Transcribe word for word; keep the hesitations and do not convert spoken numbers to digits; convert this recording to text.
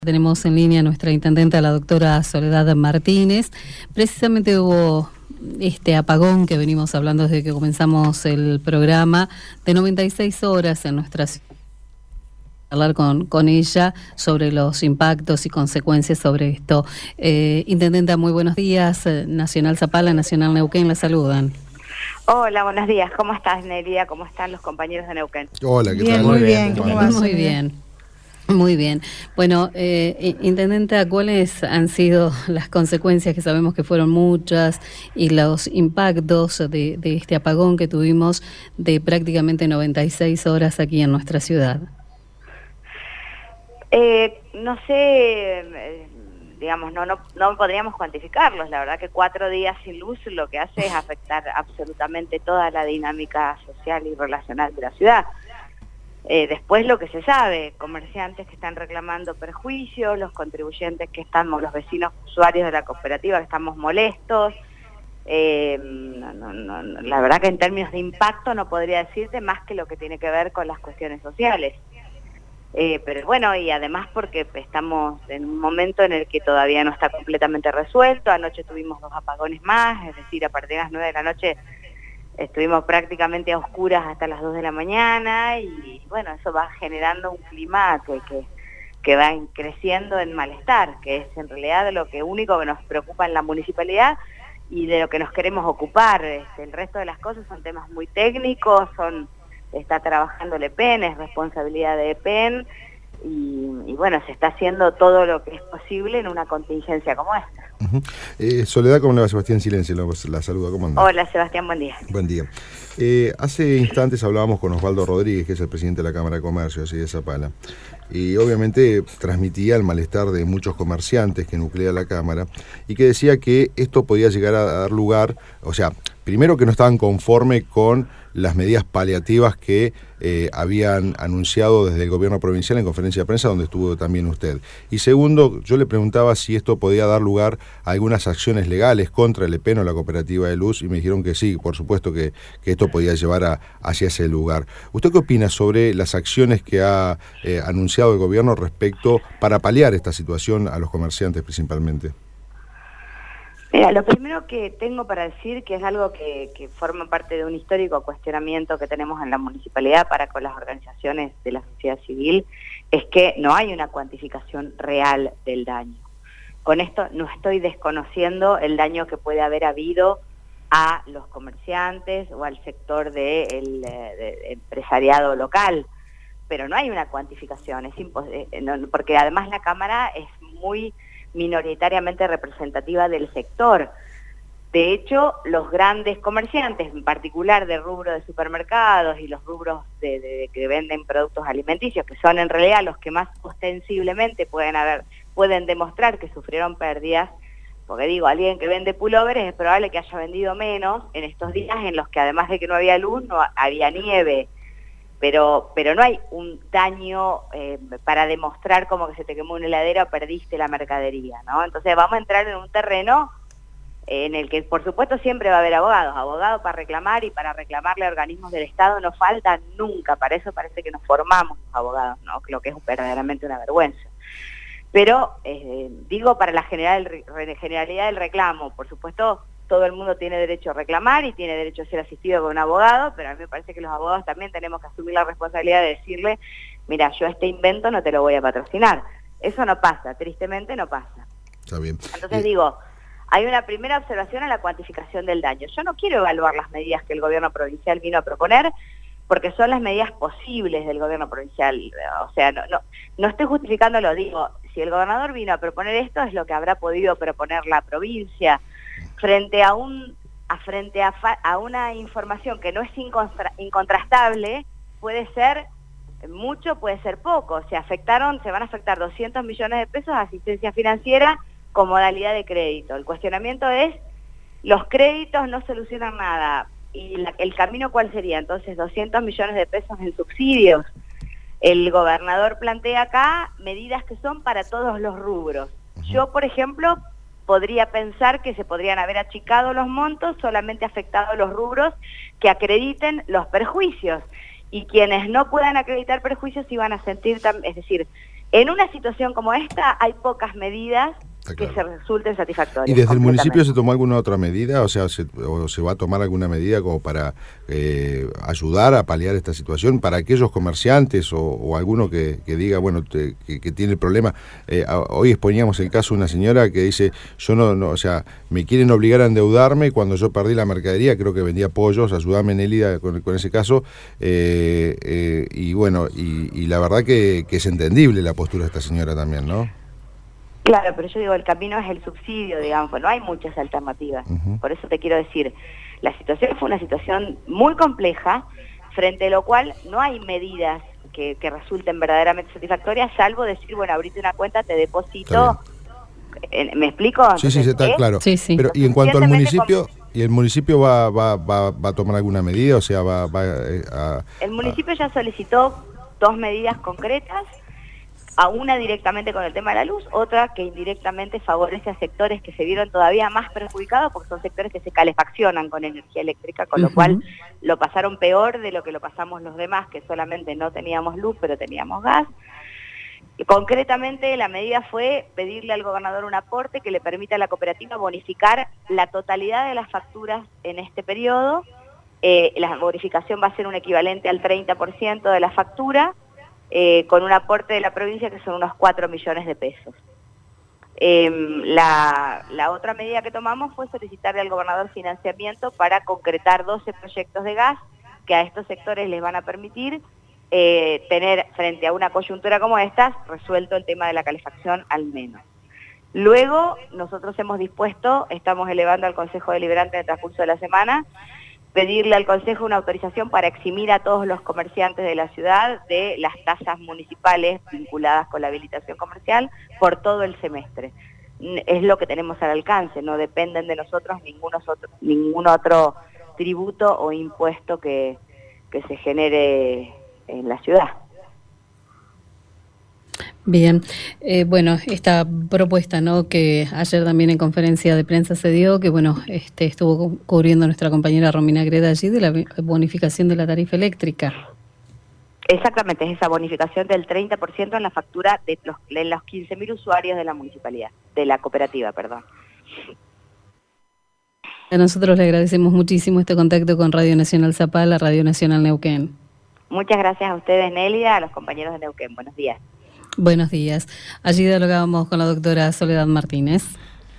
Tenemos en línea a nuestra intendenta, la doctora Soledad Martínez. Precisamente hubo este apagón que venimos hablando desde que comenzamos el programa, de noventa y seis horas en nuestra ciudad. Hablar con, con ella sobre los impactos y consecuencias sobre esto. Eh, intendenta, muy buenos días. Nacional Zapala, Nacional Neuquén, la saludan. Hola, buenos días. ¿Cómo estás, Nelia? ¿Cómo están los compañeros de Neuquén? Hola, ¿qué bien, tal? muy bien, ¿cómo vas? Muy bien. Muy bien. Bueno, eh, intendenta, ¿cuáles han sido las consecuencias, que sabemos que fueron muchas, y los impactos de, de este apagón que tuvimos de prácticamente noventa y seis horas aquí en nuestra ciudad? Eh, no sé, eh, digamos, no, no, no podríamos cuantificarlos. La verdad que cuatro días sin luz lo que hace es afectar absolutamente toda la dinámica social y relacional de la ciudad. Eh, después lo que se sabe, comerciantes que están reclamando perjuicios, los contribuyentes que estamos, los vecinos usuarios de la cooperativa que estamos molestos. Eh, no, no, no, la verdad que en términos de impacto no podría decirte más que lo que tiene que ver con las cuestiones sociales. Eh, pero bueno, y además porque estamos en un momento en el que todavía no está completamente resuelto. Anoche tuvimos dos apagones más, es decir, a partir de las nueve de la noche estuvimos prácticamente a oscuras hasta las dos de la mañana y bueno, eso va generando un clima que, que, que va creciendo en malestar, que es en realidad lo que único que nos preocupa en la municipalidad y de lo que nos queremos ocupar. Este, el resto de las cosas son temas muy técnicos, son está trabajando el E P E N, es responsabilidad de E P E N y, y bueno, se está haciendo todo lo que es posible en una contingencia como esta. Uh-huh. eh, Soledad, ¿cómo le va? Sebastián Silencio, la saluda, ¿cómo anda? Hola Sebastián, buen día. Buen día. Eh, hace instantes hablábamos con Osvaldo Rodríguez, que es el presidente de la Cámara de Comercio, así de Zapala, y obviamente transmitía el malestar de muchos comerciantes que nuclea la Cámara, y que decía que esto podía llegar a dar lugar, o sea, primero que no estaban conformes con las medidas paliativas que eh, habían anunciado desde el gobierno provincial en conferencia de prensa, donde estuvo también usted. Y segundo, yo le preguntaba si esto podía dar lugar a algunas acciones legales contra el E P E N o la Cooperativa de Luz, y me dijeron que sí, por supuesto que, que esto podía llevar a, hacia ese lugar. ¿Usted qué opina sobre las acciones que ha eh, anunciado el gobierno respecto para paliar esta situación a los comerciantes principalmente? Mira, lo primero que tengo para decir, que es algo que, que forma parte de un histórico cuestionamiento que tenemos en la municipalidad para con las organizaciones de la sociedad civil, es que no hay una cuantificación real del daño. Con esto no estoy desconociendo el daño que puede haber habido a los comerciantes o al sector del de de empresariado local, pero no hay una cuantificación, es impos- no, porque además la Cámara es muy minoritariamente representativa del sector. De hecho, los grandes comerciantes, en particular del rubro de supermercados y los rubros de, de, de que venden productos alimenticios, que son en realidad los que más ostensiblemente pueden haber, pueden demostrar que sufrieron pérdidas, porque digo, alguien que vende pullovers es probable que haya vendido menos en estos días en los que además de que no había luz, no había nieve. Pero, pero no hay un daño eh, para demostrar como que se te quemó una heladera o perdiste la mercadería, ¿no? Entonces vamos a entrar en un terreno en el que por supuesto siempre va a haber abogados, abogados para reclamar, y para reclamarle a organismos del Estado no faltan nunca, para eso parece que nos formamos los abogados, ¿no? Lo que es verdaderamente una vergüenza. Pero eh, digo, para la general, generalidad del reclamo, por supuesto todo el mundo tiene derecho a reclamar y tiene derecho a ser asistido por un abogado, pero a mí me parece que los abogados también tenemos que asumir la responsabilidad de decirle, mira, yo este invento no te lo voy a patrocinar. Eso no pasa, tristemente no pasa. Está bien. Entonces y... digo, hay una primera observación a la cuantificación del daño. Yo no quiero evaluar las medidas que el gobierno provincial vino a proponer, porque son las medidas posibles del gobierno provincial. O sea, no, no, no estoy justificándolo, digo, si el gobernador vino a proponer esto, es lo que habrá podido proponer la provincia, frente a un a frente a, fa, a una información que no es incontra, incontrastable, puede ser mucho, puede ser poco. Se afectaron, se van a afectar doscientos millones de pesos de asistencia financiera con modalidad de crédito. El cuestionamiento es, los créditos no solucionan nada. ¿Y la, el camino cuál sería? Entonces, doscientos millones de pesos en subsidios. El gobernador plantea acá medidas que son para todos los rubros. Yo, por ejemplo, podría pensar que se podrían haber achicado los montos, solamente afectado los rubros que acrediten los perjuicios, y quienes no puedan acreditar perjuicios iban a sentir, es decir, En una situación como esta hay pocas medidas Está que claro. se resulten satisfactorias. ¿Y desde el municipio completamente. se tomó alguna otra medida? O sea, ¿se, o se va a tomar alguna medida como para eh, ayudar a paliar esta situación para aquellos comerciantes o, o alguno que, que diga, bueno, te, que, que tiene el problema? Eh, a, hoy exponíamos el caso de una señora que dice, yo no, no, o sea, me quieren obligar a endeudarme cuando yo perdí la mercadería, creo que vendía pollos, ayúdame Nelida con, con ese caso, eh, eh, y bueno, y, y la verdad que, que es entendible la postura de esta señora también, ¿no? Claro, pero yo digo, el camino es el subsidio, digamos, pues no hay muchas alternativas. Uh-huh. Por eso te quiero decir, la situación fue una situación muy compleja, frente a lo cual no hay medidas que, que resulten verdaderamente satisfactorias, salvo decir, bueno, abrite una cuenta, te deposito. Eh, ¿Me explico? Sí, sí, Entonces, está ¿eh? claro. Sí, sí. Pero, ¿y en cuanto al Suficientemente municipio? ¿Y el municipio va, va, va, va a tomar alguna medida? O sea, va, va eh, a... El municipio ya solicitó dos medidas concretas, a una directamente con el tema de la luz, otra que indirectamente favorece a sectores que se vieron todavía más perjudicados porque son sectores que se calefaccionan con energía eléctrica, con Uh-huh. lo cual lo pasaron peor de lo que lo pasamos los demás, que solamente no teníamos luz pero teníamos gas. Y concretamente la medida fue pedirle al gobernador un aporte que le permita a la cooperativa bonificar la totalidad de las facturas en este periodo. Eh, la bonificación va a ser un equivalente al treinta por ciento de la factura, Eh, con un aporte de la provincia que son unos cuatro millones de pesos. Eh, la, la otra medida que tomamos fue solicitarle al gobernador financiamiento para concretar doce proyectos de gas que a estos sectores les van a permitir eh, tener, frente a una coyuntura como esta, resuelto el tema de la calefacción al menos. Luego, nosotros hemos dispuesto, estamos elevando al Consejo Deliberante en el transcurso de la semana, pedirle al Consejo una autorización para eximir a todos los comerciantes de la ciudad de las tasas municipales vinculadas con la habilitación comercial por todo el semestre. Es lo que tenemos al alcance, no dependen de nosotros ningún otro, ningún otro tributo o impuesto que, que se genere en la ciudad. Bien, eh, bueno, esta propuesta, ¿no?, que ayer también en conferencia de prensa se dio, que bueno, este estuvo cubriendo nuestra compañera Romina Greda allí, de la bonificación de la tarifa eléctrica. Exactamente, es esa bonificación del treinta por ciento en la factura de los, de los quince mil usuarios de la municipalidad, de la cooperativa, perdón. A nosotros le agradecemos muchísimo este contacto con Radio Nacional Zapala, Radio Nacional Neuquén. Muchas gracias a ustedes, Nélida, a los compañeros de Neuquén. Buenos días. Buenos días. Allí dialogábamos con la doctora Soledad Martínez.